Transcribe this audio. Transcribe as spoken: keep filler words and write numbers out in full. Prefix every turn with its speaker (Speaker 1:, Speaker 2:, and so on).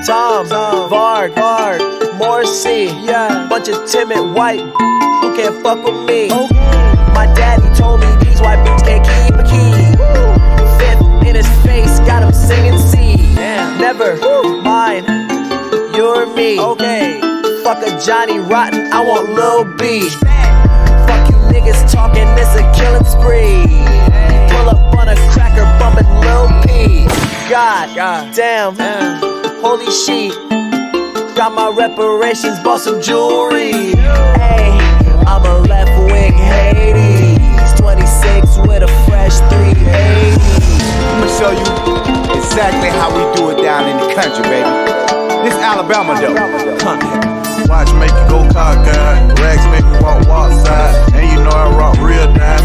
Speaker 1: Tom, Tom, Vard, Vard, Morrissey, yeah. Bunch of timid white who can't fuck with me. Okay. My daddy told me these white bitches can't keep a key. Fifth in his face, got him singing C. Damn. Never Woo. Mind, you're me. Okay. Fuck a Johnny Rotten, I want Lil B. Fuck you niggas talking, this a killing spree. Pull up on a cracker, bumpin' Lil P. God, God damn, damn. Holy shit. Got my reparations, bought some jewelry. Hey, I'm a left wing Hades. twenty-six with a fresh three eighty.
Speaker 2: I'ma show you exactly how we do it down in the country, baby. This Alabama though.
Speaker 3: Watch make you go cockeyed, rags make you walk walk side, and you know I rock real down.